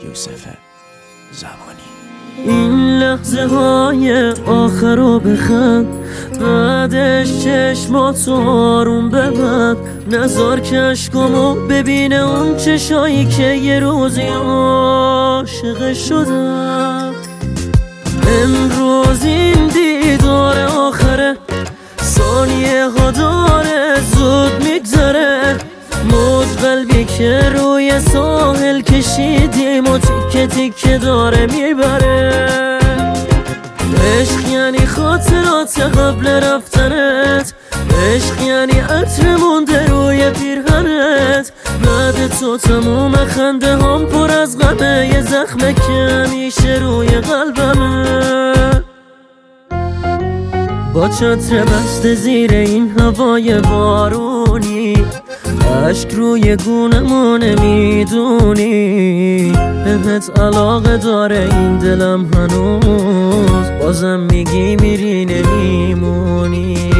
یوسف زمانی. این لحظه های آخر رو بخند، بعدش چشماتو آروم ببند. نذار که عشقامو ببینه اون چشایی که یه روزی عاشق شدم. امروز این دیدار آخره، ثانیه ها داره زود میگذره. موج قلبی که روی ساحل کشیدیم و تیکه تیکه داره میبره. عشق یعنی خاطرات قبل رفتنت، عشق یعنی عطر مونده روی پیرهنت. بعد تو تموم خنده هم پر از غمه، یه زخمه که همیشه روی قلبمه. با چتر بسته زیر این هوای بارونی، عشق روی گونمو نمیدونی. بهت علاقه داره این دلم هنوز، بازم میگی میری نمیمونی.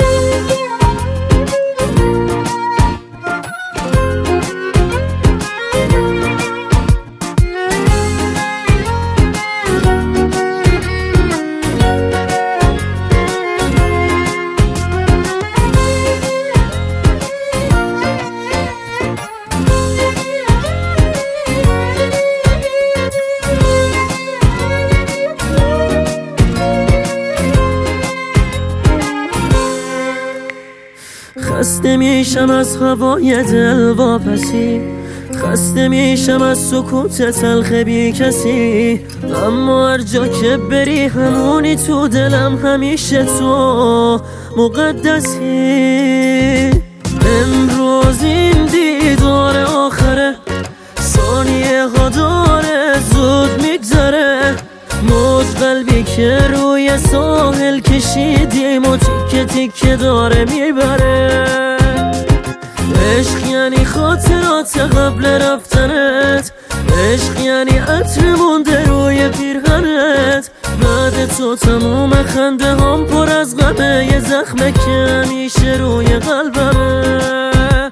خسته میشم از هوای دل واپسی، خسته میشم از سکوت تلخ بی کسی. اما هر جا که بری همونی تو دلم، همیشه تو مقدسی. امروز این دیدار آخره، ثانیه ها داره زود میگذره. موج قلبی که روی ساحل کشیدیم و تیکه تیکه داره میبره. عشق یعنی خاطرات قبل رفتنت، عشق یعنی عطر مونده روی پیرهنت. بعد تو تموم خنده هم پر از غمه، یه زخمه که همیشه روی قلبمه.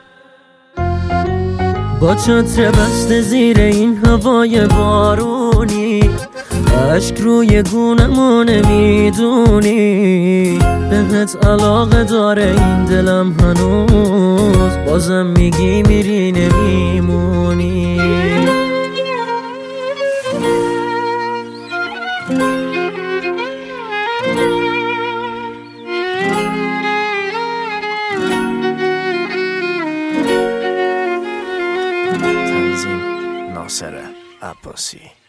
با چتر بسته زیر این هوای بارونی، عشق روی گونمو نمیدونی. بهت علاقه داره این دلم هنوز، بازم میگی میری نمیمونی. تنظیم ناصر عباسی.